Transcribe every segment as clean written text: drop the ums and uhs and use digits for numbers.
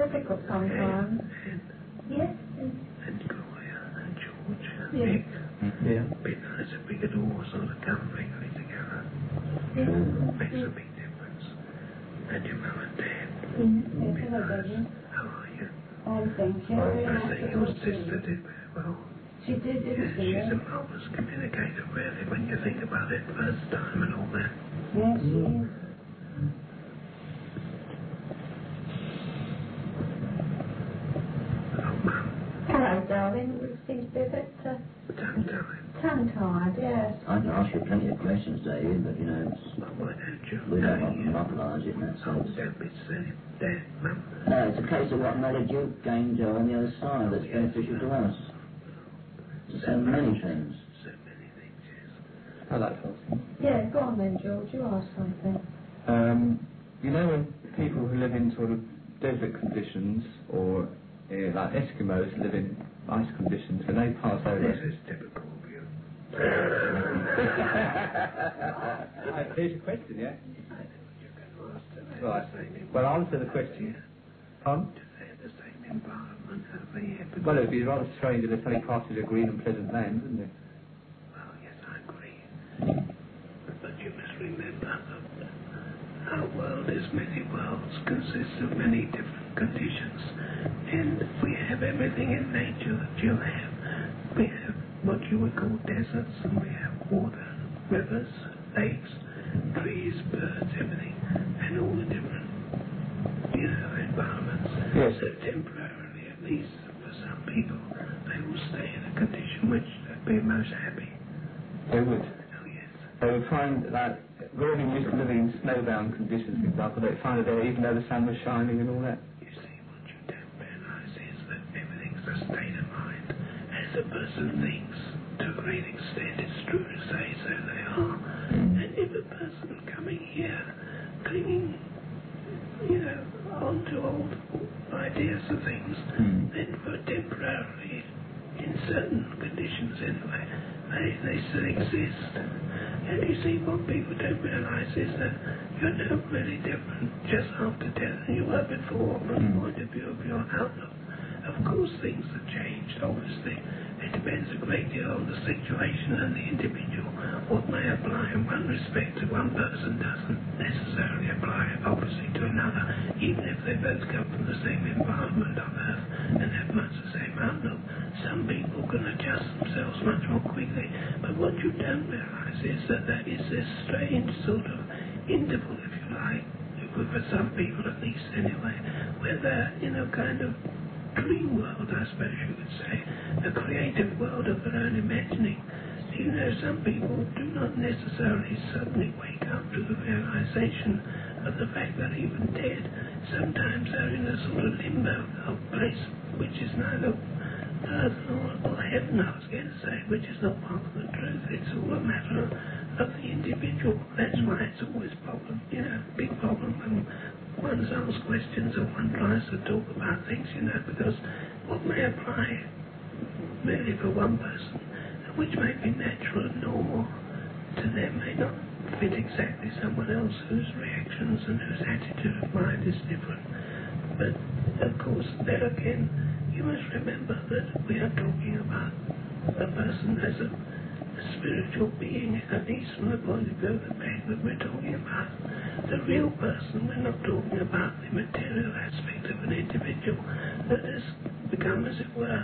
difficult sometimes. Yes. And Gloria and George and Yes. Nick. Yeah. Be nice if we could all sort of come regularly together. Yes. Makes a big difference. And your mum and dad. Yes, hello, Debbie. How are you? Oh, thank you. I think your sister did very well. She did, didn't she? She's a marvelous communicator, really, when you think about it first time and all that. Yes, she is. Oh, Mum. Hello, darling. You seem to be a bit tongue-tied, yes. I can ask you plenty of questions, David, but, you know, Why don't you? we don't want to monopolise it in that Oh, sense. don't be silly. There, Mum. No, it's a case of what knowledge you've gained on the other side that's beneficial to us. So many things. So many things, yes. I like talking. Yeah, go on then, George. You ask something. You know when people who live in sort of desert conditions or like Eskimos live in ice conditions, when they pass over... This is typical of you. Here's a question, yeah? You're going to ask them. Right. Well, answer the question. Pardon? Do they have the same environment over here? Well, it would be rather strange if they suddenly passed through a green and pleasant land, wouldn't it? Well, yes, I agree. But you must remember that our world is many worlds, consists of many different conditions, and we have everything in nature that you have. We have what you would call deserts, and we have water, rivers, lakes, trees, birds, everything, and all the different, environments. Yes. So temporarily, at least for some people, they will stay in a condition which they'd be most happy. They would. Oh, yes. They would find that where they used to living in snowbound conditions, for example, they'd find it there even though the sun was shining and all that. You see, what you don't realise is that everything's a state of mind. As a person thinks, to a great extent, it's true to say so they are. And if a person coming here, clinging, onto old ideas of things, then for temporarily, in certain conditions anyway, they still exist. And you see, what people don't realise is that you're not really different just after death than you were before from the point of view of your outlook. Of course, things have changed, obviously. It depends a great deal on the situation and the individual. What may apply in one respect to one person doesn't necessarily apply, obviously, to another, even if they both come from the same environment on Earth and have much the same outlook. Some people can adjust themselves much more quickly, but what you don't realise is that there is this strange sort of interval, if you like, for some people at least anyway, where they're in a kind of dream world, I suppose you could say, a creative world of their own imagining. Some people do not necessarily suddenly wake up to the realization of the fact that even dead, sometimes they're in a sort of limbo, a place which is neither earth or heaven, I was going to say, which is not part of the truth. It's all a matter of the individual. That's why it's always a problem, big problem when one's asked questions and one tries to talk about things, because what may apply really for one person, which may be natural and normal to them, may not fit exactly someone else whose reactions and whose attitude of mind is different. But, of course, there again, you must remember that we are talking about a person as a spiritual being, at least from the point of view of the fact that we're talking about the real person. We're not talking about the material aspect of an individual that has become, as it were,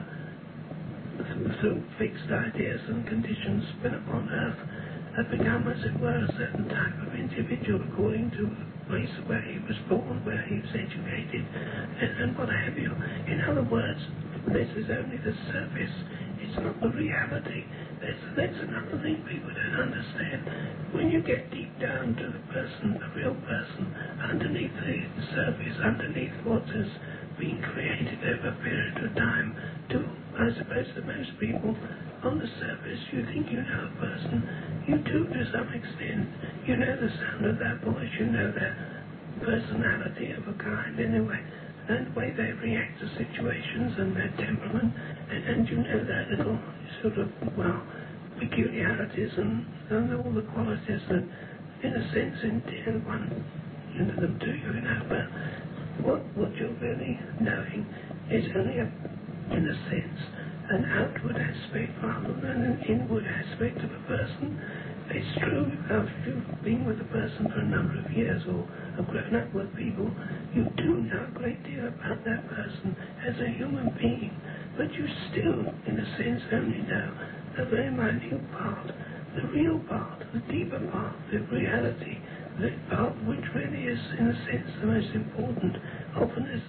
through fixed ideas and conditions put upon Earth, have become, as it were, a certain type of individual according to the place where he was born, where he was educated, and what have you. In other words, this is only the surface. It's not the reality. That's another thing people don't understand. When you get deep down to the person, the real person, underneath the surface, underneath what has been created over a period of time, I suppose that most people on the surface, you think you know a person. You do to some extent. You know the sound of their voice. You know their personality of a kind anyway, and the way they react to situations and their temperament, and you know their little sort of, peculiarities and all the qualities that, in a sense, endear one into them to you, but what you're really knowing is only, in a sense, an outward aspect rather than an inward aspect of a person. It's true, if you've been with a person for a number of years or have grown up with people, you do know a great deal about that person as a human being, but you still, in a sense, only know a very minute part, the real part, the deeper part, the reality, the part which really is, in a sense, the most important. Often is,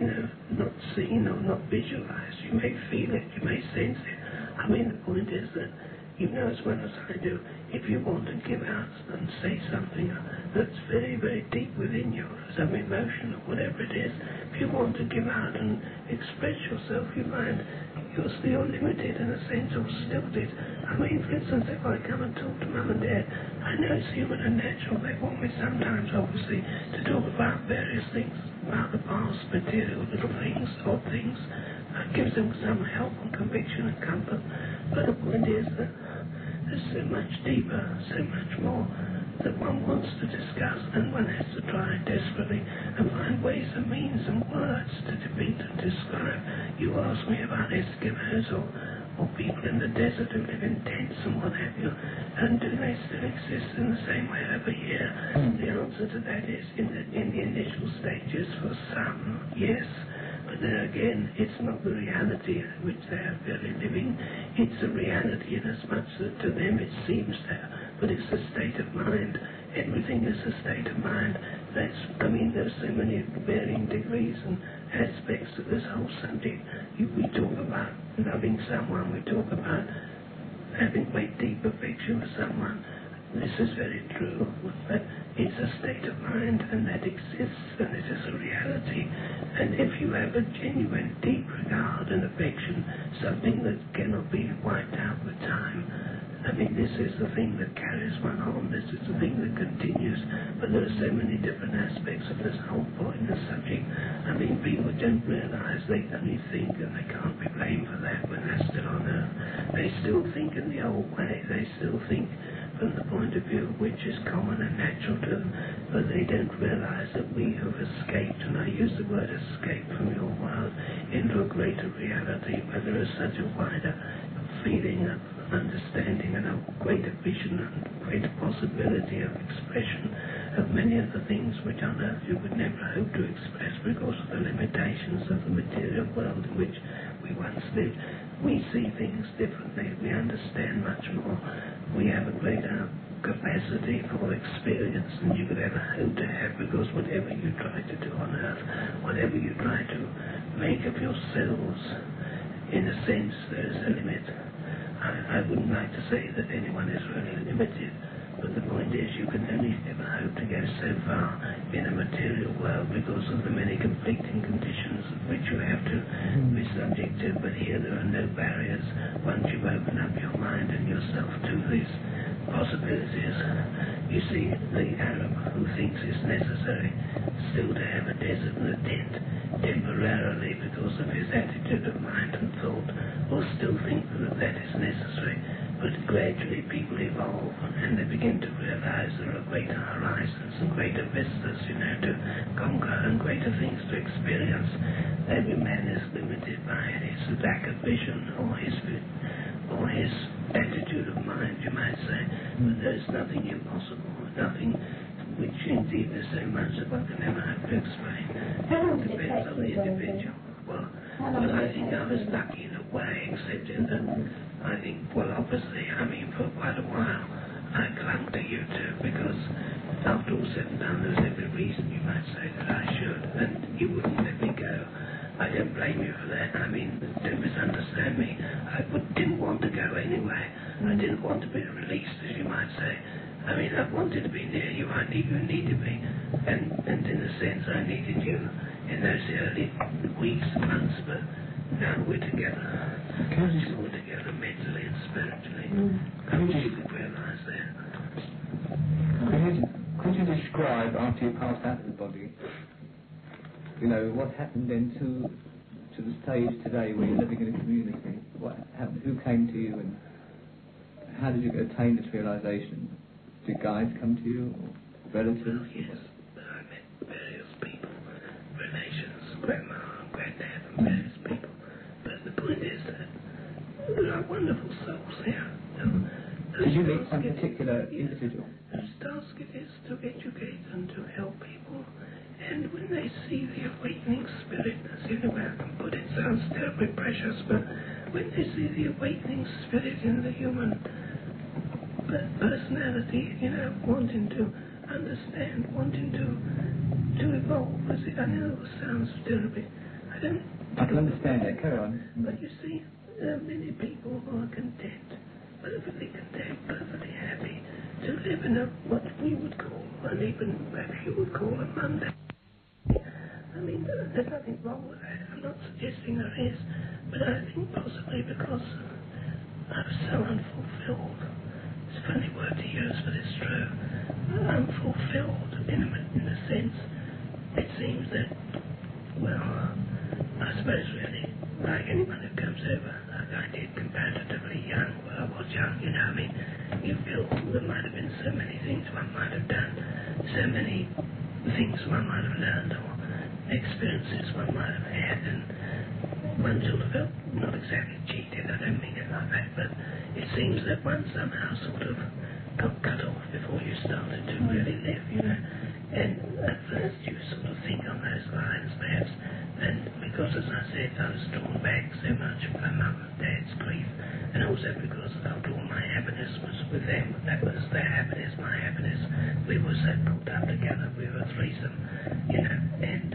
not seen or not visualized. You may feel it, you may sense it. I mean, the point is that you know as well as I do, if you want to give out and say something that's very, very deep within you, some emotion or whatever it is, if you want to give out and express yourself, you find you're still limited in a sense or stilted. I mean, for instance, if I come and talk to Mum and Dad, I know it's human and natural. They want me sometimes, obviously, to talk about various things, about the past, material, little things, odd things. That gives them some help and conviction and comfort. But the point is that there's so much deeper, so much more that one wants to discuss, and one has to try desperately and find ways and means and words to depict and describe. You ask me about Eskimos or people in the desert who live in tents and what have you, and do they still exist in the same way over here? The answer to that is, in the initial stages, for some, yes. But then again, it's not the reality in which they are really living. It's a reality in as much that to them it seems there, but it's a state of mind. Everything is a state of mind. There's so many varying degrees and aspects of this whole subject. We talk about loving someone, we talk about having great deep affection for someone. This is very true, but it's a state of mind, and that exists, and it is a reality. And if you have a genuine, deep regard and affection, something that cannot be wiped out with time, I mean, this is the thing that carries one on, this is the thing that continues. But there are so many different aspects of this whole pointless subject. I mean, people don't realize they only think, and they can't be blamed for that when they're still on earth. They still think in the old way, they still think from the point of view which is common and natural to them, but they don't realize that we have escaped, and I use the word escape, from your world into a greater reality where there is such a wider feeling of understanding and a greater vision and greater possibility of expression of many of the things which on earth you would never hope to express because of the limitations of the material world in which we once lived. We see things differently, we understand much more, we have a greater capacity for experience than you could ever hope to have, because whatever you try to do on earth, whatever you try to make of yourselves, in a sense there is a limit. I wouldn't like to say that anyone is really limited, but the point is you can only ever hope to go so far in a material world because of the many conflicting conditions which you have to be subject to. But here there are no barriers once you open up your mind and yourself to these possibilities. You see, the Arab who thinks it's necessary still to have a desert and a tent temporarily because of his attitude of mind and thought, will still think that that is necessary. But gradually people evolve and they begin to realize there are greater horizons and greater vistas, to conquer and greater things to experience. Every man is limited by his lack of vision or his attitude of mind, you might say. But there is nothing impossible, nothing which indeed is so much that one can never have to explain. It depends on the individual. Well, I think I was lucky in a way, except in that I think, obviously, for quite a while, I clung to you two, because after all said and done, there was every reason, you might say, that I should, and you wouldn't let me go. I don't blame you for that. Don't misunderstand me. I didn't want to go anyway. I didn't want to be released, as you might say. I wanted to be near you. I knew you needed me. And in a sense, I needed you in those early weeks and months, but now we're together. We're together mentally and spiritually. I wish you could realize that. Could you describe, after you passed out of the body, what happened then to the stage today where you're living in a community? What happened? Who came to you, and how did you attain this realization? Did guides come to you, or relatives? Well, yes, I met various people, grandma, granddad, and various people. But the point is that there are wonderful souls here. Did you meet some particular individual? Whose task it is to educate and to help people. And when they see the awakening spirit, that's the only way I can put it, sounds terribly precious, but when they see the awakening spirit in the human personality, wanting to understand, wanting to evolve, I know it sounds terribly, I can understand that, carry on. but you see, there are many people who are content, perfectly content, perfectly happy, to live in what we would call, and even perhaps you would call a mundane. I mean, there's nothing wrong with that. I'm not suggesting there is, but I think possibly because I was so unfulfilled. It's a funny word to use, but it's true. Unfulfilled in a sense. It seems that, well, I suppose really, like anyone who comes over, like I did comparatively young, well, I was young, I mean, you feel there might have been so many things one might have done, so many things one might have learned, or experiences one might have had, and one sort of felt not exactly cheated, I don't mean it like that, but it seems that one somehow sort of got cut off before you started to really live, and at first you sort of think on those lines perhaps, and because as I said I was drawn back so much by mum and dad's grief, and also because I felt all my happiness was with them, that was their happiness, my happiness, we were so pulled up together, we were a threesome, and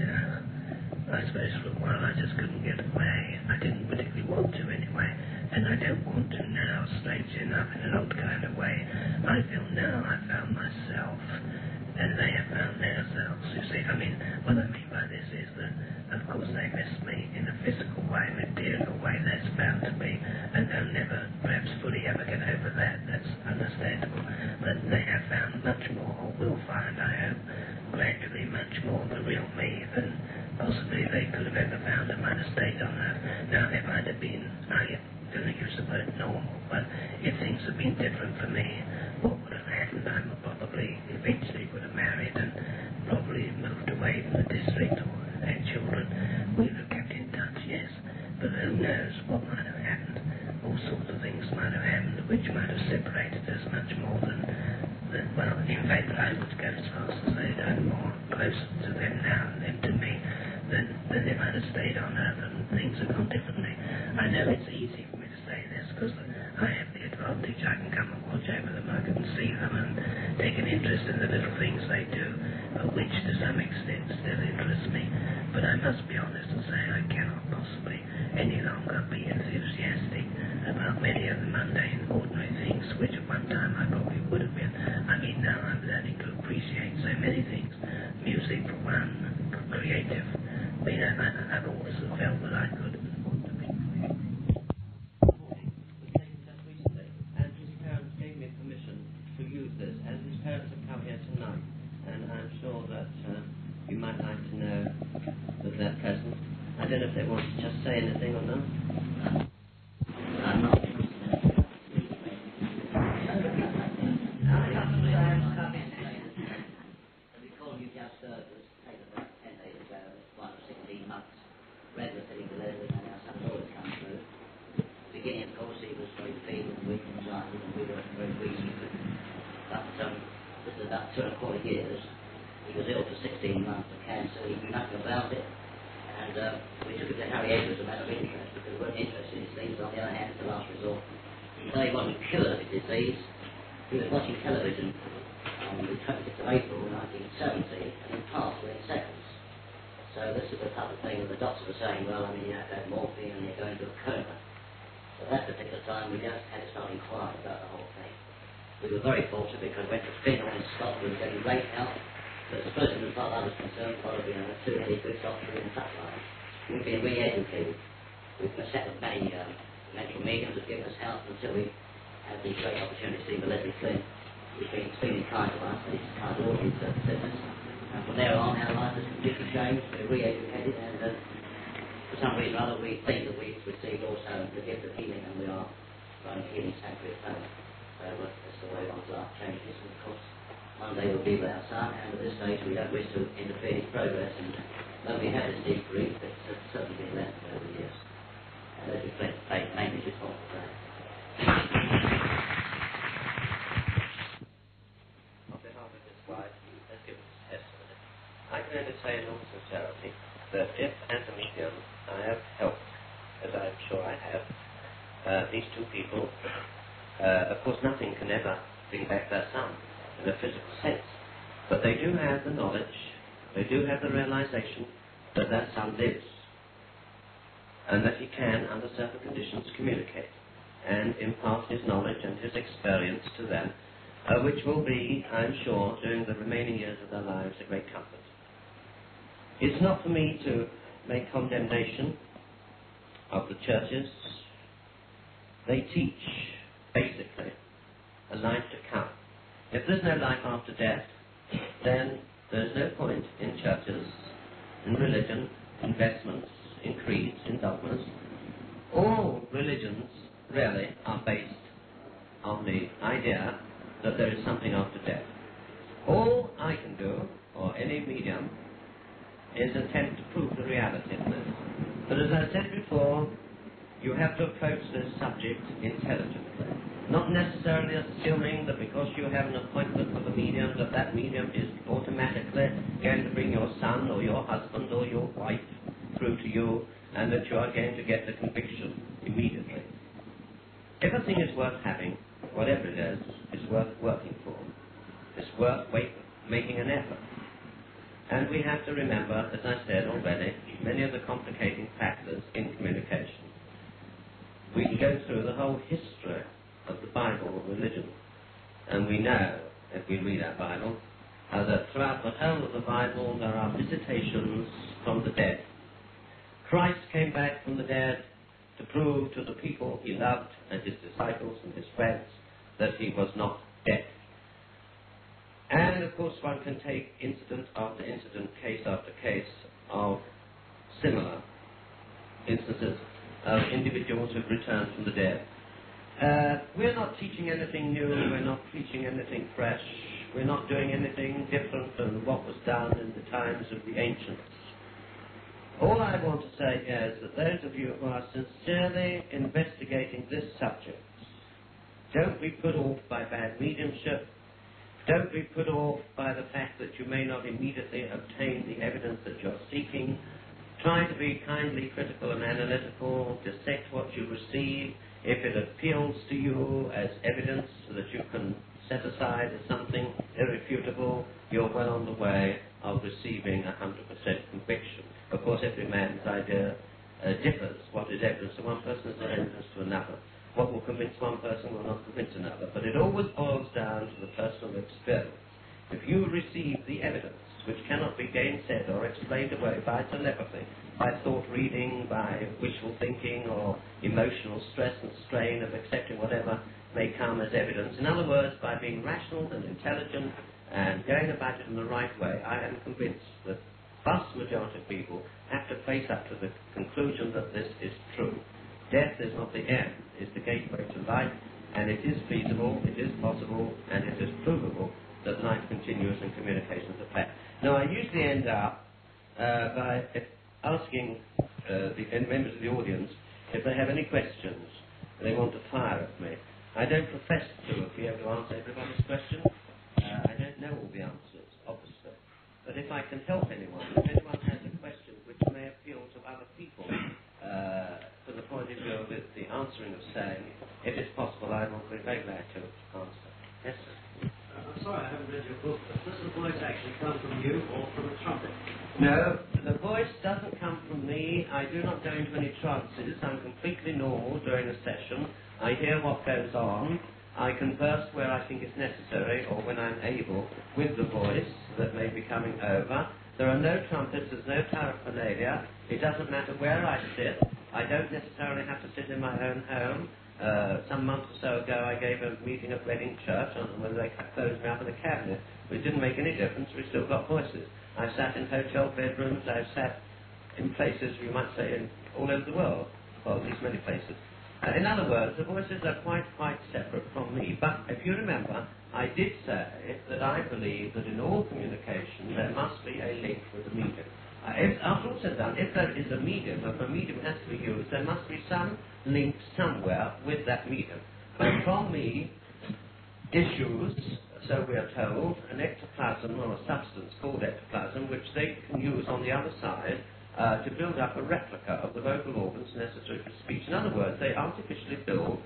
I suppose for a while I just couldn't get away. I didn't particularly want to anyway, and I don't want to now, strangely enough, in an odd kind of way. I feel now I found myself, and they have found themselves, you see. I mean, what I mean by this is that, of course, they miss me in a physical way, material way, that's bound to be, and they'll never, perhaps fully ever get over that, that's understandable. But they have found much more, or will find, I hope, gradually much more the real me than possibly they could have ever found I might have stayed on Earth. Now, if I'd have been, I'm going to use the word normal, but if things had been different for me, what would have happened? I probably eventually would have married and probably moved away from the district or had children. We would have kept in touch, yes, but who knows what might have happened. All sorts of things might have happened which might have separated us much more than well, in fact, I would go as far as to say that I'm more closer to them now and them to me than if I'd have stayed on Earth and things have gone differently. I know it's easy for me to say this because I have the advantage. I can come and watch over them, I can see them and take an interest in the little things they do, which to some extent still interests me. But I must be honest and say I cannot possibly any longer be enthusiastic about many of the mundane, ordinary things which at one time I probably would have been. I mean, now I'm learning to appreciate so many things. Music, for one, creative. I mean, I've always felt that I could want to be creative. And his parents gave me permission to use this, and his parents have come here tonight, and I'm sure that you might like to know that they're present. I don't know if they want to just say anything or not. I'm not. The call you just heard was taken about 10 days ago, one of 16 months. Regular filling delivery, and our son's always come through. Beginning, of course, he was very feeble and weak and anxiety, and we were very pleased with him. But this is about 2.25 years. He was ill for 16 months of cancer. He knew nothing about it. And we took it to Harry Edwards, a matter of interest, because we weren't interested in these things. On the other hand, it's the last resort. Though he wasn't cured of his disease, he was watching television on the 26th of April 1970, and he passed within seconds. So this is the type of thing that the doctors were saying, well, I mean, you have to have morphine and you're going to a coma. So at that particular time, we just had to start inquiring about the whole thing. We were very fortunate because we went to Finland in Scotland, we were getting great help. But as far as I was concerned, probably two heady good doctors in touch line. We've been re-educated. We've set up many mental mediums that give us help until we had the great opportunity to see the Leslie Flynn. He's been extremely kind to us, and he's kind to all his business. And from there on, our life has completely changed. We're re-educated, and for some reason or other, we think that we've received also the gift of healing, and we are running healing sanctuary at home. So that's the way one's life changes, and of course, one day we'll be with our son, and at this stage we don't wish to interfere in his progress, and Though we had a deep grief, it's certainly been less over the years. And that reflects faith mainly before the day. On behalf of his wife, he has given his testimony. I can only say in all sincerity that if, as a medium, I have helped, as I'm sure I have, these two people, of course nothing can ever bring back their son in a physical sense, but they do have the knowledge, they do have the realization that their son lives, and that he can, under certain conditions, communicate and impart his knowledge and his experience to them, which will be, I'm sure, during the remaining years of their lives, a great comfort. It's not for me to make condemnation of the churches. They teach, basically, a life to come. If there's no life after death, then there's no point in churches, in religion, investments, in creeds, in dogmas. All religions, really, are based on the idea that there is something after death. All I can do, or any medium, is attempt to prove the reality of this. But as I said before, you have to approach this subject intelligently. Not necessarily assuming that because you have an appointment with a medium, that that medium is automatically going to bring your son or your husband or your wife through to you, and that you are going to get the conviction immediately. If a thing is worth having, whatever it is, it's worth working for. It's worth making an effort. And we have to remember, as I said already, many of the complicating factors in communication. We can go through the whole history of the Bible or religion, and we know, if we read our Bible, that throughout the whole of the Bible there are visitations from the dead. Christ came back from the dead to prove to the people he loved and his disciples and his friends that he was not dead. And of course one can take incident after incident, case after case of similar instances of individuals who've returned from the dead. We're not teaching anything new, we're not preaching anything fresh, we're not doing anything different than what was done in the times of the ancients. All I want to say is that those of you who are sincerely investigating this subject, don't be put off by bad mediumship, don't be put off by the fact that you may not immediately obtain the evidence that you're seeking. Try to be kindly critical and analytical, dissect what you receive. If it appeals to you as evidence that you can set aside as something irrefutable, you're well on the way of receiving 100% conviction. Of course, every man's idea differs. What is evidence to one person is evidence to another. What will convince one person will not convince another. But it always boils down to the personal experience. If you receive the evidence, which cannot be gainsaid or explained away by telepathy, by thought reading, by wishful thinking, or emotional stress and strain of accepting whatever may come as evidence. In other words, by being rational and intelligent and going about it in the right way, I am convinced that the vast majority of people have to face up to the conclusion that this is true. Death is not the end, it's the gateway to life, and it is feasible, it is possible, and it is provable that life continues and communications are fact. Now, I usually end up by asking the members of the audience if they have any questions they want to fire at me. I don't profess to be able to answer everybody's question. I don't know all the answers, obviously. But if I can help anyone, if anyone has a question which may appeal to other people, to the point of view of the answering of saying, if it's possible, I will be very glad to answer. Yes, sir. I'm sorry I haven't read your book, but does the voice actually come from you or from a trumpet? No, the voice doesn't come from me. I do not go into any trances. I'm completely normal during a session. I hear what goes on. I converse where I think it's necessary or when I'm able with the voice that may be coming over. There are no trumpets, there's no paraphernalia. It doesn't matter where I sit. I don't necessarily have to sit in my own home. Some months or so ago I gave a meeting at Reading Church, and whether they closed me up in a cabinet, but it didn't make any difference. We still got voices. I've sat in hotel bedrooms, I've sat in places, you might say, all over the world. Well, at least many places. In other words, the voices are quite separate from me. But if you remember, I did say that I believe that in all communication there must be a link with the medium. After all said and done, if there is a medium, if a medium has to be used, there must be some link somewhere with that medium. And from the issues, so we are told, an ectoplasm or a substance called ectoplasm, which they can use on the other side to build up a replica of the vocal organs necessary for speech. In other words, they artificially build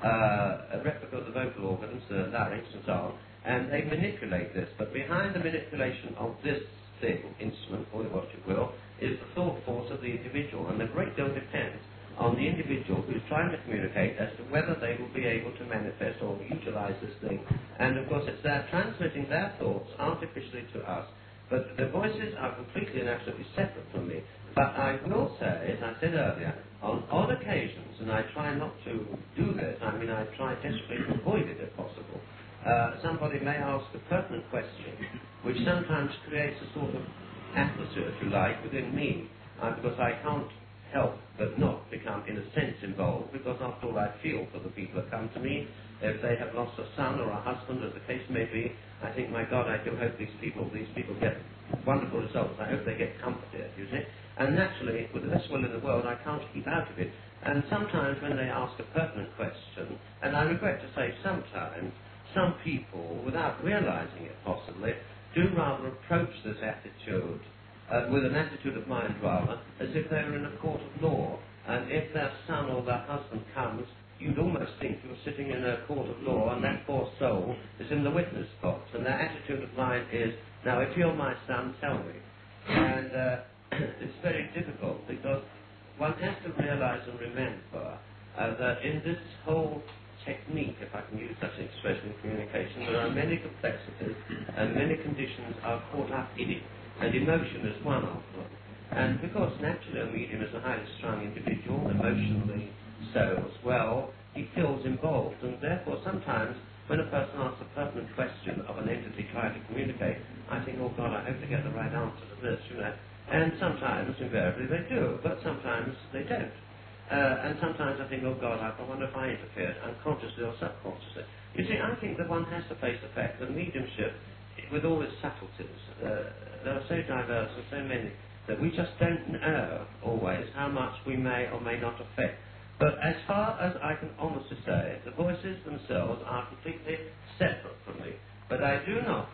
a replica of the vocal organs, the larynx and so on, and they manipulate this. But behind the manipulation of this thing, instrument, call it what you will, is the thought force of the individual, and a great deal depends on the individual who's trying to communicate as to whether they will be able to manifest or utilize this thing. And of course it's their transmitting their thoughts artificially to us. But the voices are completely and absolutely separate from me. But I will say, as I said earlier, on odd occasions, and I try not to do this, I mean I try desperately to avoid it if possible, somebody may ask a pertinent question, which sometimes creates a sort of atmosphere, if you like, within me, because I can't help but not become, in a sense, involved, because after all I feel for the people that come to me. If they have lost a son or a husband, as the case may be, I think, my God, I do hope these people get wonderful results. I hope they get comforted, you see. And naturally, with the best will in the world, I can't keep out of it. And sometimes when they ask a pertinent question, and I regret to say sometimes, some people, without realizing it possibly, do rather approach this attitude with an attitude of mind rather, as if they were in a court of law. And if their son or their husband comes, you'd almost think you're sitting in a court of law and that poor soul is in the witness box. And their attitude of mind is, now if you're my son, tell me. And it's very difficult because one has to realize and remember that in this whole technique, if I can use such an expression in communication, there are many complexities and many conditions are caught up in it. And emotion is one of them. And because naturally a medium is a highly strung individual, emotionally so as well, he feels involved. And therefore sometimes when a person asks a pertinent question of an entity trying to communicate, I think, oh God, I hope to get the right answer to this, you know. And sometimes, invariably, they do, but sometimes they don't. And sometimes I think, oh God, I wonder if I interfered, unconsciously or subconsciously. You see, I think that one has to face the fact that mediumship, with all its subtleties, they are so diverse and so many that we just don't know always how much we may or may not affect. But as far as I can honestly say, the voices themselves are completely separate from me. But I do not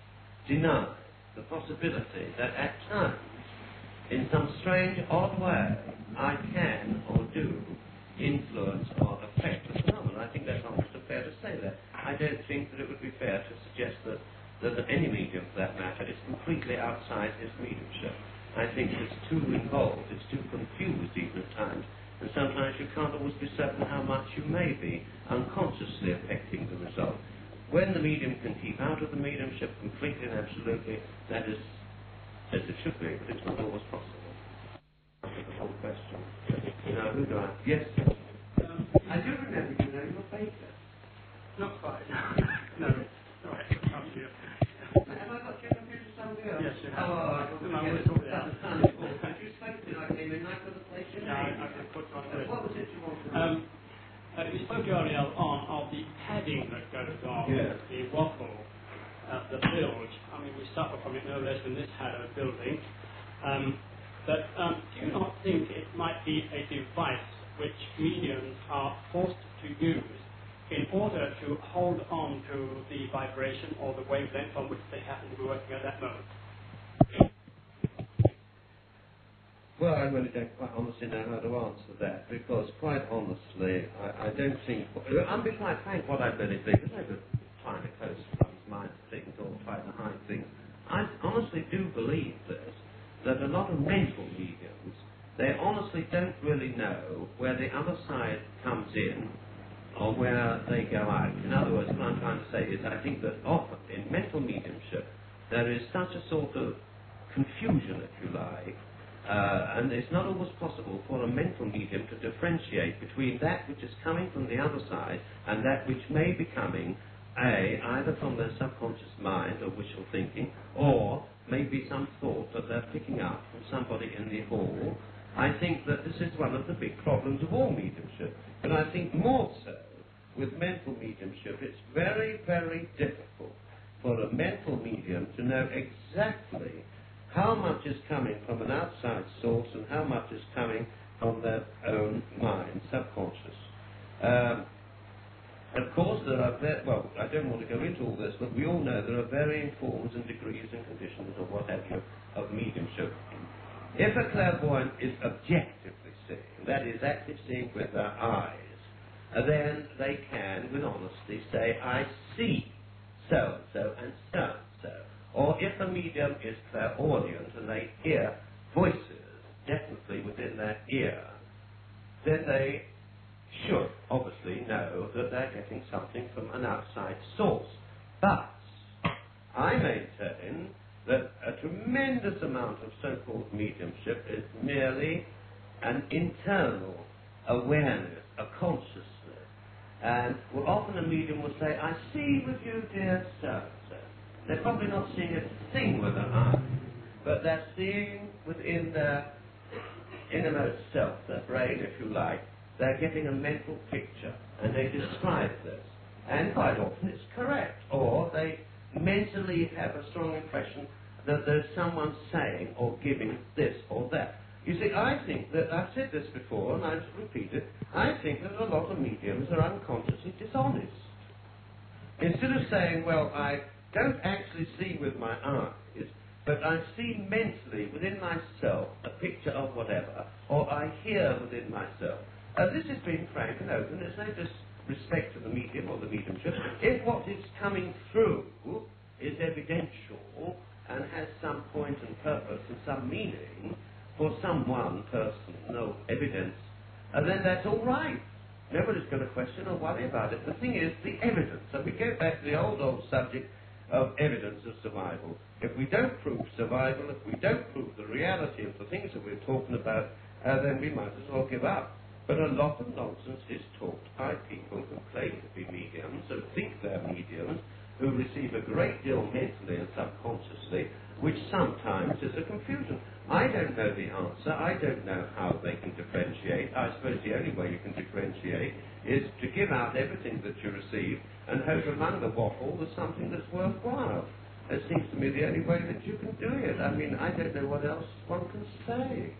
deny the possibility that at times, in some strange, odd way, I can or do influence or affect the phenomenon. I think that's honest and fair to say that. I don't think that it would be fair to suggest that any medium, for that matter, is completely outside his mediumship. I think it's too involved, it's too confused even at times, and sometimes you can't always be certain how much you may be unconsciously affecting the result. When the medium can keep out of the mediumship completely and absolutely, that is as it should be, but it's not always possible. That's the whole question. Now, who do I... Yes? I do remember you know you're a baker. Not quite. No. Right. Up to you. Have I got your computer somewhere? Yes, you have. You spoke to me, I came in, I could have placed your name. I can put on this. What was it you wanted to do? You spoke earlier on of the padding that goes on, Yes. the waffle, the bilge. I mean, we suffer from it no less than this had a building. But do you not think it might be a device which mediums are forced to use in order to hold on to the vibration or the wavelength on which they happen to be working at that moment? Well, I really don't quite honestly know how to answer that, because quite honestly, I don't think... I'll be quite frank, what I really think is never trying to close one's mind to things or try to hide things. I honestly do believe this, that a lot of mental mediums, they honestly don't really know where the other side comes in or where they go out. In other words, what I'm trying to say is I think that often in mental mediumship there is such a sort of confusion, if you like, and it's not always possible for a mental medium to differentiate between that which is coming from the other side and that which may be coming, either from their subconscious mind or wishful thinking, or maybe some thought that they're picking up from somebody in the hall. I think that this is one of the big problems of all mediumship. But I think more so with mental mediumship, it's very, very difficult for a mental medium to know exactly how much is coming from an outside source and how much is coming from their own mind, subconscious. Of course, there are, well, I don't want to go into all this, but we all know there are varying forms and degrees and conditions or what have you of mediumship. If a clairvoyant is objectively seeing, that is, active seeing with their eyes, then they can, with honesty, say, I see so-and-so and so-and-so. Or if a medium is clairaudient and they hear voices definitely within their ear, then they should obviously know that they're getting something from an outside source. But I maintain that a tremendous amount of so-called mediumship is merely an internal awareness, a consciousness. And well, often a medium will say, I see with you, dear so-and-so. They're probably not seeing a thing with their eye, but they're seeing within their innermost self, their brain, if you like, they're getting a mental picture, and they describe this. And quite often it's correct, or they mentally have a strong impression that there's someone saying or giving this or that. You see, I think that, I've said this before, and I'll repeat it, I think that a lot of mediums are unconsciously dishonest. Instead of saying, well, I don't actually see with my eyes, but I see mentally within myself a picture of whatever, or I hear within myself. This is being frank and open. There's no disrespect to the medium or the mediumship. If what is coming through is evidential and has some point and purpose and some meaning for some one person, no evidence, then that's all right. Nobody's going to question or worry about it. The thing is, the evidence. So we go back to the old subject of evidence of survival. If we don't prove survival, if we don't prove the reality of the things that we're talking about, then we might as well give up. But a lot of nonsense is taught by people who claim to be mediums, who think they're mediums, who receive a great deal mentally and subconsciously, which sometimes is a confusion. I don't know the answer. I don't know how they can differentiate. I suppose the only way you can differentiate is to give out everything that you receive and hope among the waffle there's something that's worthwhile. It seems to me the only way that you can do it. I mean, I don't know what else one can say.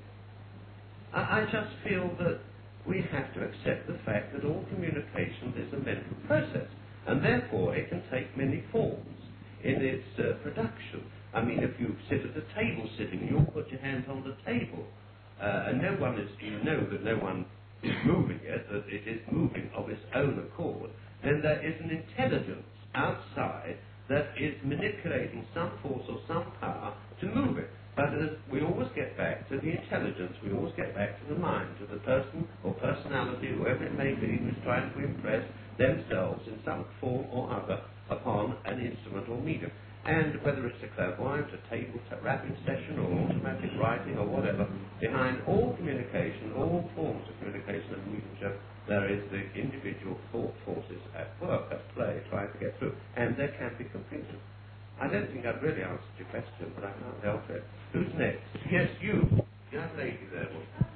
I just feel that we have to accept the fact that all communication is a mental process, and therefore it can take many forms in its production. I mean, if you sit at a table sitting, you'll put your hands on the table, and no one is, you know that no one is moving it, that it is moving of its own accord, then there is an intelligence outside that is manipulating some force or some power to move it. But we always get back to the intelligence, we always get back to the mind, to the person or personality, whoever it may be, who's trying to impress themselves in some form or other upon an instrument or medium. And whether it's a clairvoyant, a table rapping session, or automatic writing, or whatever, behind all communication, all forms of communication and mediumship, there is the individual thought forces at work, at play, trying to get through. And there can be confusion. I don't think I've really answered your question, but I can't help it. Who's next? Yes, you. Young lady there.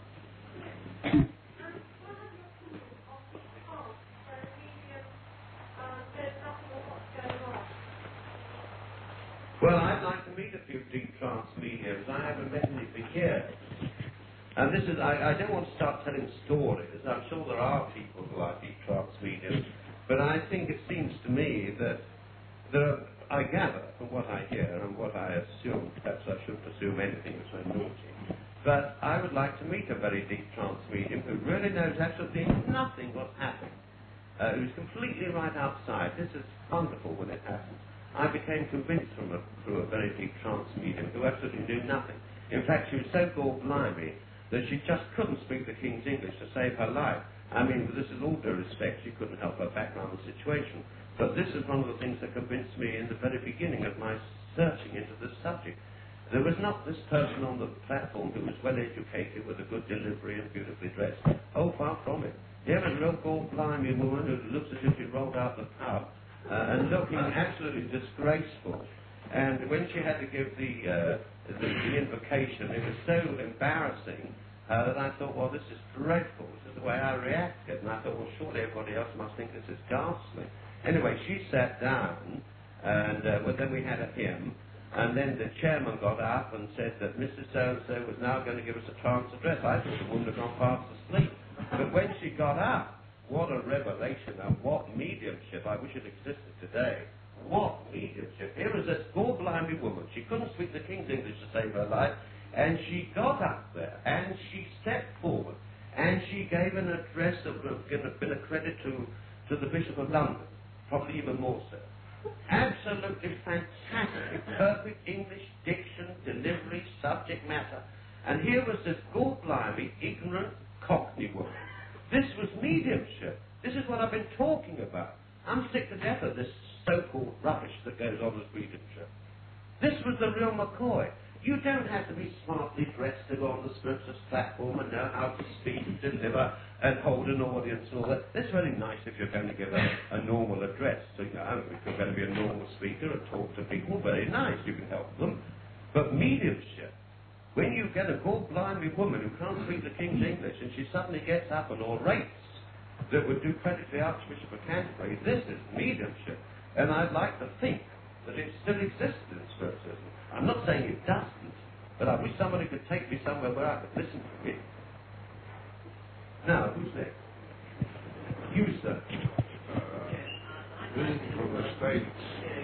Well, I'd like to meet a few deep trance mediums. I haven't met any for years. And this is, I don't want to start telling stories. I'm sure there are people who are deep trance mediums, but I think it seems to me that there are, I gather from what I hear and what I assume, perhaps I shouldn't assume anything that's so naughty, but I would like to meet a very deep trance medium who really knows absolutely nothing what's happening, who's completely right outside. This is wonderful when it happens. I became convinced through a very deep trance medium who absolutely knew nothing. In fact, she was so gall-blimey that she just couldn't speak the King's English to save her life. I mean, this is all due respect, she couldn't help her background and situation. But this is one of the things that convinced me in the very beginning of my searching into this subject. There was not this person on the platform who was well educated with a good delivery and beautifully dressed. Oh, far from it. Here was a real gall-blimey woman who looks as if she rolled out the pub and looking absolutely disgraceful. And when she had to give the invocation, it was so embarrassing that I thought, well, this is dreadful. This is the way I reacted. And I thought, well, surely everybody else must think this is ghastly. Anyway, she sat down, and then we had a hymn, And then the chairman got up and said that Mrs. So-and-so was now going to give us a trance address. I thought the woman had gone fast asleep. But when she got up, what a revelation and what mediumship. I wish it existed today. What mediumship. Here was this gall-blimey woman. She couldn't speak the King's English to save her life. And she got up there and she stepped forward and she gave an address that would have been a credit to the Bishop of London, probably even more so. Absolutely fantastic, perfect English diction, delivery, subject matter. And here was this gall-blimey, ignorant Cockney woman. This was mediumship. This is what I've been talking about. I'm sick to death of this so-called rubbish that goes on as mediumship. This was the real McCoy. You don't have to be smartly dressed to go on the spiritualist platform and know how to speak and deliver and hold an audience and all that. That's very nice if you're going to give a normal address. So, if you're going to be a normal speaker and talk to people, very nice, you can help them. But mediumship, when you get a gall-blimey woman who can't speak the King's English and she suddenly gets up and orates that would do credit to the Archbishop of Canterbury, this is mediumship. And I'd like to think that it still exists in spiritualism. I'm not saying it doesn't, but I wish somebody could take me somewhere where I could listen to it. Now, who's next? You, sir. Being from the States.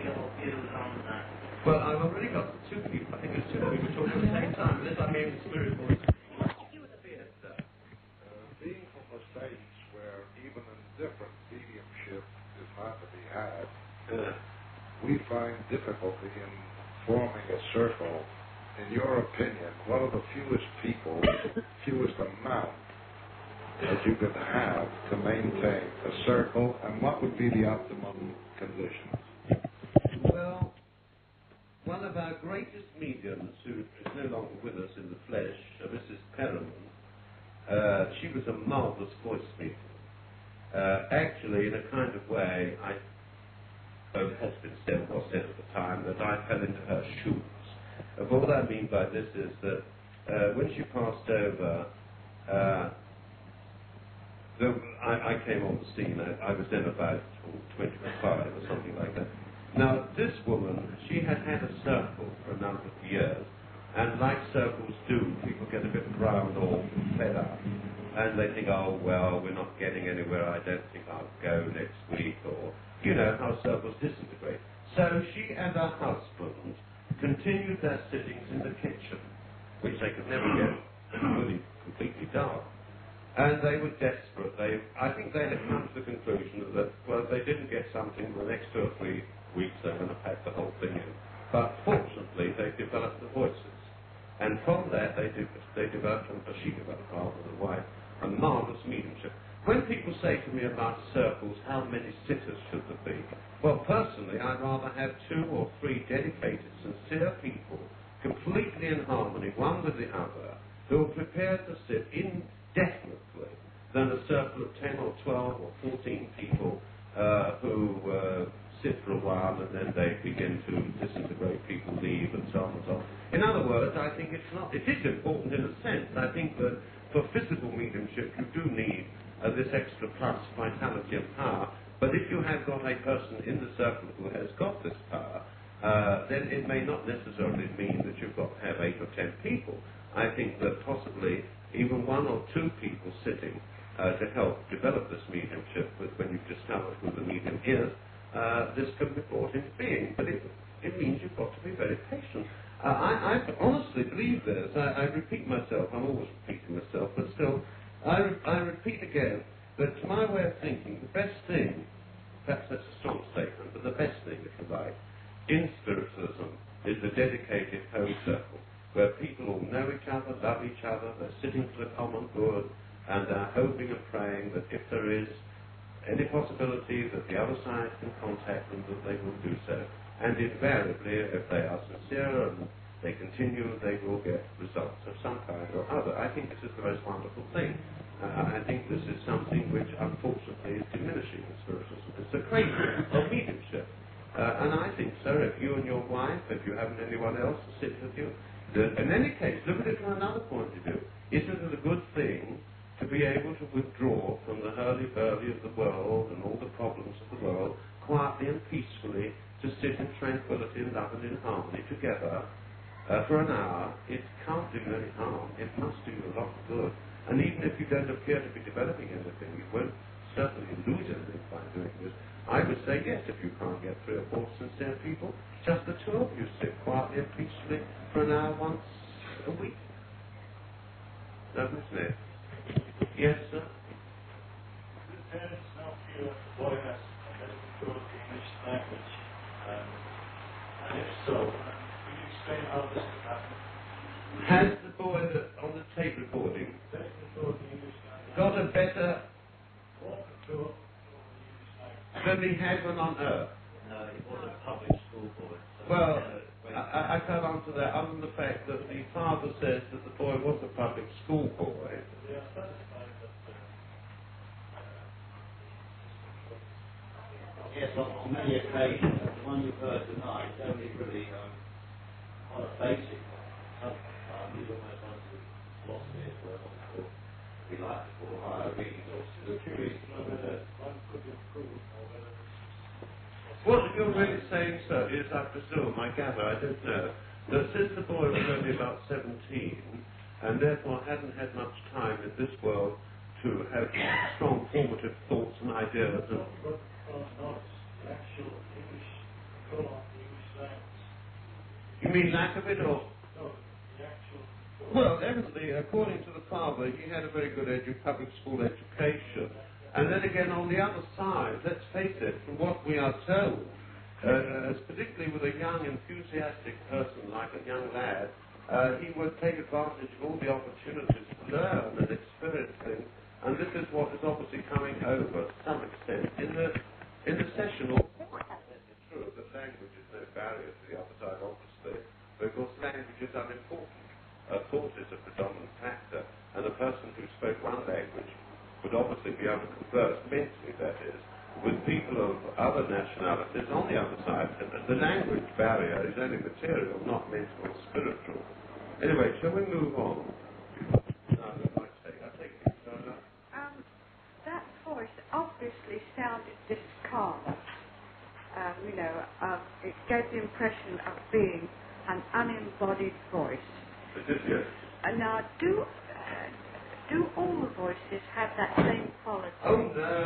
Well, I've already got two people. I think there's two people talking at the same time. Unless I'm hearing the spirit voice. You with the beard, sir. Being from the States, where even indifferent mediumship is not to be had, we find difficulty in forming a circle. In your opinion, what are the fewest people, fewest amount that you could have to maintain a circle, and what would be the optimum conditions? Well, one of our greatest mediums, who is no longer with us in the flesh, Mrs. Perriman, she was a marvelous voice medium. Actually, in a kind of way, it has been said or said at the time, that I fell into her shoes. What I mean by this is that when she passed over, I came on the scene. I was then about 25 or something like that. Now, this woman, she had had a circle for a number of years, and like circles do, people get a bit ground or fed up, and they think, oh, well, we're not getting anywhere, I don't think I'll go next week, or, you know, how circles disintegrate. So she and her husband continued their sittings in the kitchen, which they could never get fully, completely dark. And they were desperate. I think they had come to the conclusion that, well, if they didn't get something for the next 2 or 3 weeks, they were going to pack the whole thing in. But fortunately, they developed the voices. And from that, they developed, or she developed, rather, the wife, a marvelous mediumship. When people say to me about circles, how many sitters should there be? Well, personally, I'd rather have 2 or 3 dedicated, sincere people, completely in harmony, one with the other, who are prepared to sit indefinitely, than a circle of 10 or 12 or 14 people who sit for a while and then they begin to disintegrate, people leave, and so on and so on. In other words, I think it is important in a sense. I think that for physical mediumship, you do need this extra plus vitality and power. But if you have got a person in the circle who has got this power, then it may not necessarily mean that you've got to have 8 or 10 people. I think that possibly even 1 or 2 people sitting to help develop this mediumship, when you've discovered who the medium is, this can be brought into being. But it means you've got to be very patient. I honestly believe this. I repeat myself. I'm always repeating myself, but still, I repeat again that to my way of thinking, the best thing, perhaps that's a strong statement, but the best thing, if you like, in spiritualism is the dedicated home circle, where people all know each other, love each other, they're sitting for the common good, and they're hoping and praying that if there is any possibility that the other side can contact them, that they will do so. And invariably, if they are sincere and they continue, they will get results of some kind or other. I think this is the most wonderful thing. I think this is something which, unfortunately, is diminishing in spiritualism. It's a craving of mediumship. And I think, sir, if you and your wife, if you haven't anyone else to sit with you, in any case, look at it from another point of view. Isn't it a good thing to be be able to withdraw from the hurly-burly of the world and all the problems of the world quietly and peacefully, to sit in tranquility and love and in harmony together for an hour. It can't do any harm. It must do you a lot of good. And even if you don't appear to be developing anything, you won't certainly lose anything by doing this. I would say yes, if you can't get 3 or 4 sincere people, just the 2 of you sit quietly and peacefully for an hour once a week. That was it. Yes, sir? The parents now feel that the boy has better control of the English language. And if so, can you explain how this could happen? Has the boy on the tape recording Better control of the English language. got a better More control of the English language. than he had when on Earth? No, he was a public school boy. So Well, I can't answer that other than the fact that the father says that the boy was a public school boy. They are satisfied that Yes, on many occasions, the one you've heard tonight is only really on a basic level. He's almost on to philosophy as well, or we like to call higher reading or spiritual reading. one could improve or whether What you're really saying, sir, is, I presume, I gather, I don't know, that since the boy was only about 17, and therefore hadn't had much time in this world to have strong formative thoughts and ideas, and not the actual English control of the English language. you mean lack of it, or? No, the actual control. Well, evidently, according to the father, he had a very good public school education. And then again, on the other side, let's face it, from what we are told, as particularly with a young, enthusiastic person like a young lad, he would take advantage of all the opportunities to learn and experience things. And this is what is obviously coming over to some extent in the session. It's true that language is no barrier to the other side, obviously, because language is unimportant. Thought is a predominant factor, and a person who spoke one language would obviously be able to converse mentally, that is, with people of other nationalities on the other side. The language barrier is only material, not mental or spiritual. Anyway, shall we move on? I take it, That voice obviously sounded discarnate. It gave the impression of being an unembodied voice. It is, yes. Now, do all the voices have that same quality? Oh,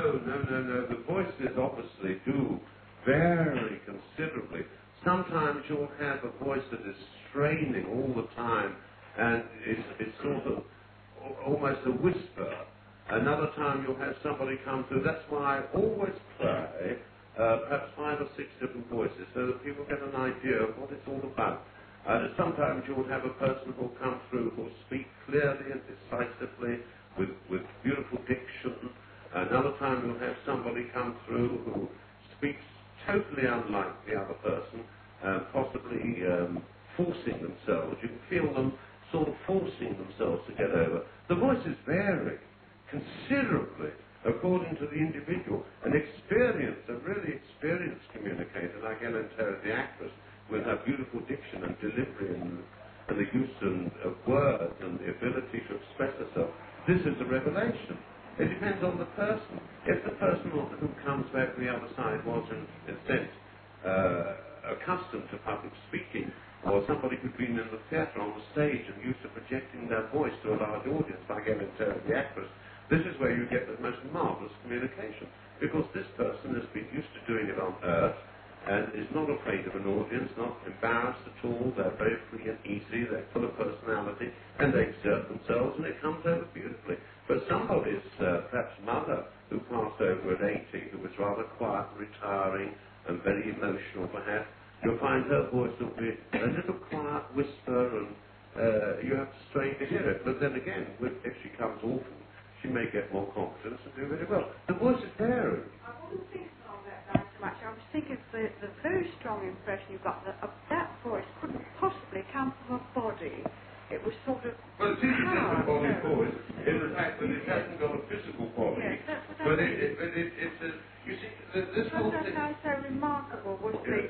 no. The voices obviously do vary considerably. Sometimes you'll have a voice that is straining all the time, and it's sort of almost a whisper. Another time you'll have somebody come through. That's why I always play perhaps 5 or 6 different voices, so that people get an idea of what it's all about. Sometimes you'll have a person who'll come through who'll speak clearly and decisively with beautiful diction. Another time you'll have somebody come through who speaks totally unlike the other person, possibly forcing themselves. You can feel them sort of forcing themselves to get over. The voices vary considerably according to the individual. An really experienced communicator like Ellen Terry, the actress, with her beautiful diction and delivery and the use of words and the ability to express herself, this is a revelation. It depends on the person. If the person who comes back from the other side was, in a sense, accustomed to public speaking, or somebody who'd been in the theatre on the stage and used to projecting their voice to a large audience, like Ellen Terry, the actress, this is where you get the most marvellous communication, because this person has been used to doing it on Earth, and is not afraid of an audience, not embarrassed at all. They're very free and easy, they're full of personality, and they exert themselves, and it comes over beautifully. But somebody's perhaps mother, who passed over at 80, who was rather quiet, retiring, and very emotional perhaps, you'll find her voice will be a little quiet whisper, and you have to strain to hear it. But then again, if she comes often, she may get more confidence and do very well. The voice is there. I wasn't thinking on that very so much. I was thinking the very strong impression you got that that voice couldn't possibly come from a body. It was sort of Well, it is a disembodied voice in the fact that it hasn't got a physical body. Yes, that's what but I mean. it's a, you see, this whole What I thing. found so remarkable was the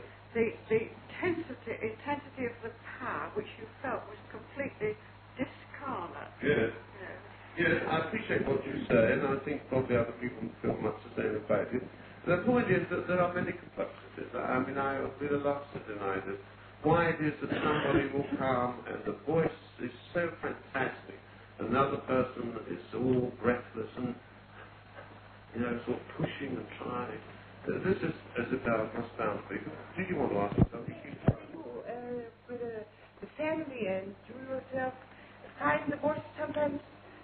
intensity of the power which you felt was completely discarnate. Yes. You know. Yes, I appreciate what you and I think probably other people feel much the same about it. The point is that there are many complexities. I mean, I would be the last to deny this. Why it is that somebody will come and the voice is so fantastic, another person is all breathless and, sort of pushing and trying. This is as it must sound to be. Did you want to ask something? For the family and you yourself find the voice sometimes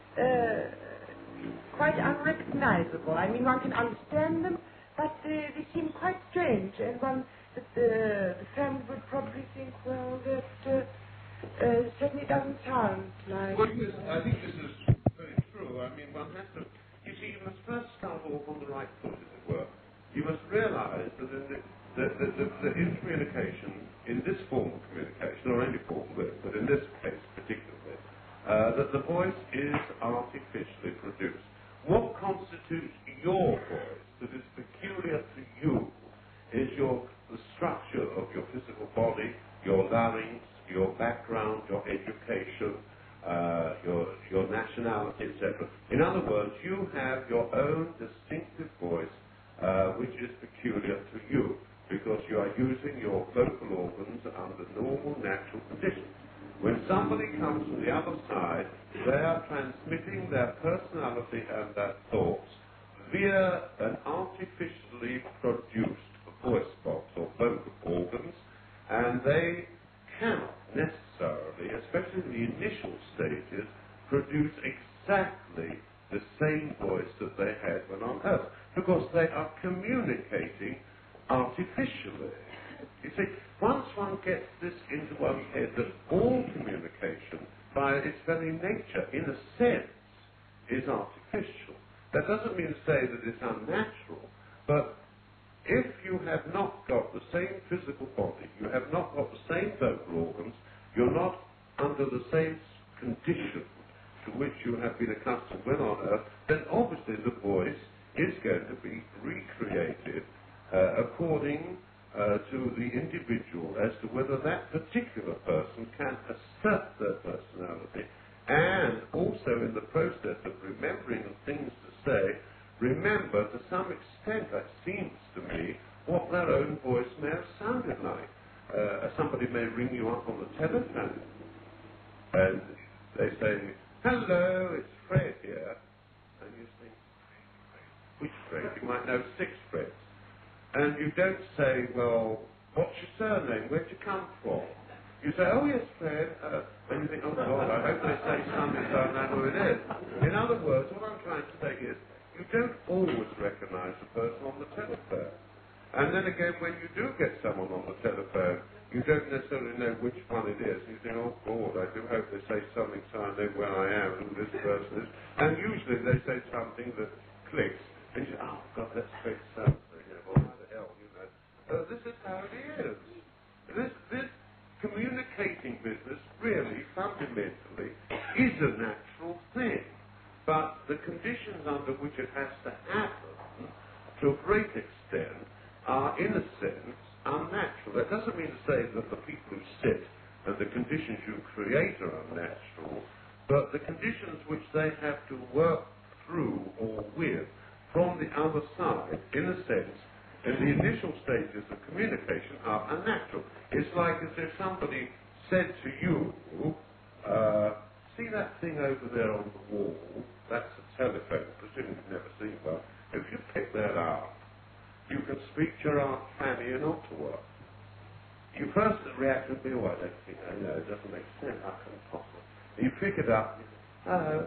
quite unrecognizable. I mean, one can understand them, but they seem quite strange, and the family would probably think, well, that certainly doesn't sound like... Well, yes, I think this is very true. I mean, one has to... You see, you must first start off on the right foot, as it were. You must realize that in communication, in this form of communication, or any form, but in this case particularly, that the voice is artificially produced. What constitutes your voice that is peculiar to you is the structure of your physical body, your larynx, your background, your education, your nationality, etc. In other words, you have your own distinctive voice, which is peculiar to you, because you are using your vocal organs under normal, natural conditions. When somebody comes from the other side, they are transmitting their personality and their thoughts via an artificially produced voice box or vocal organs, and they cannot necessarily, especially in the initial stages, produce exactly the same voice that they had when on Earth, because they are communicating artificially. You see, once one gets this into one's head that all communication, by its very nature, in a sense, is artificial, that doesn't mean to say that it's unnatural, but if you have not got the same physical body, you have not got the same vocal organs, you're not under the same condition to which you have been accustomed when on Earth, then obviously the voice is going to be recreated according to the individual as to whether that particular person can assert their personality, and also in the process of remembering things to say, remember to some extent, that seems to me, what their own voice may have sounded like. Somebody may ring you up on the telephone and they say, hello, it's Fred here, and you think, which Fred? You might know 6 Freds. And you don't say, well, what's your surname? Where'd you come from? You say, oh yes, Fred, and you think, oh God, I hope they say something so I know who it is. In other words, what I'm trying to say is, you don't always recognize the person on the telephone. And then again, when you do get someone on the telephone, you don't necessarily know which one it is. You think, oh God, I do hope they say something so I know where I am and who this person is. And usually they say something that clicks, and you say, oh God, that's Fred so. Well, how the hell, this is how it is. This communicating business really, fundamentally, is a natural thing. But the conditions under which it has to happen, to a great extent, are, in a sense, unnatural. That doesn't mean to say that the people who sit and the conditions you create are unnatural, but the conditions which they have to work through or with from the other side, in a sense, in the initial stages of communication, are unnatural. It's like as if somebody said to you, see that thing over there on the wall? That's a telephone, presumably you've never seen one. If you pick that up, you can speak to your Aunt Fanny in Ottawa. Your first reaction would be, oh, I don't think, it doesn't make sense, I couldn't possibly. You pick it up, hello,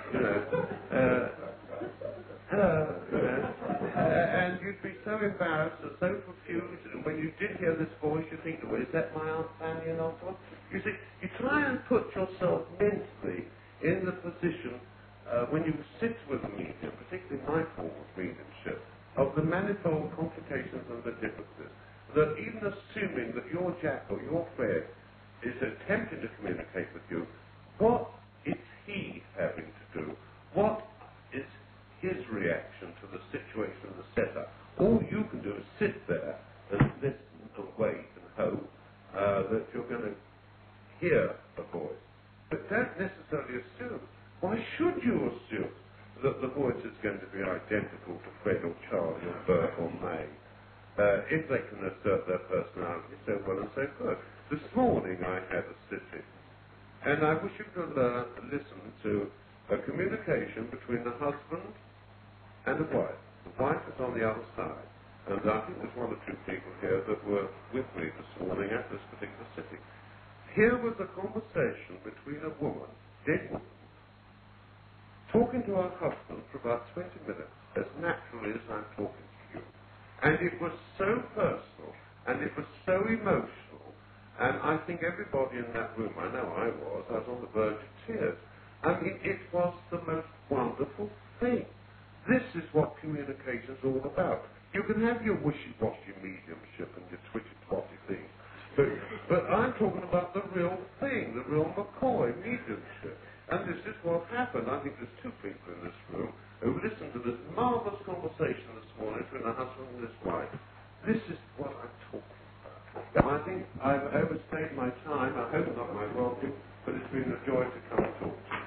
and you'd be so embarrassed and so confused, and when you did hear this voice, you think, well, is that my Aunt Fanny in Ottawa? You see, you try and put yourself mentally in the position when you sit with a medium, particularly my form of mediumship, of the manifold complications and the differences, that even assuming that your Jack or your Fred is attempting to communicate with you, what is he having to do? What is his reaction to the situation, the setup? All you can do is sit there and listen and wait and hope that you're going to hear a voice. But don't necessarily assume. Why should you assume that the voice is going to be identical to Fred or Charlie or Bert or May, if they can assert their personality so well and so good. This morning I had a sitting, and I wish you could listen to a communication between the husband and the wife. The wife is on the other side, and I think there's one or two people here that were with me this morning at this particular sitting. Here was a conversation between a woman, dead woman, talking to her husband for about 20 minutes, as naturally as I'm talking to you. And it was so personal, and it was so emotional, and I think everybody in that room, I know I was on the verge of tears. I mean, it was the most wonderful thing. This is what communication is all about. You can have your wishy-washy mediumship and your twitty-twatty things, but I'm talking about the real thing, the real McCoy mediumship. And this is what happened. I think there's two people in this room who listened to this marvellous conversation this morning between a husband and his wife. This is what I'm talking about. I think I've overstayed my time. I hope not my welcome, but it's been a joy to come and talk to you.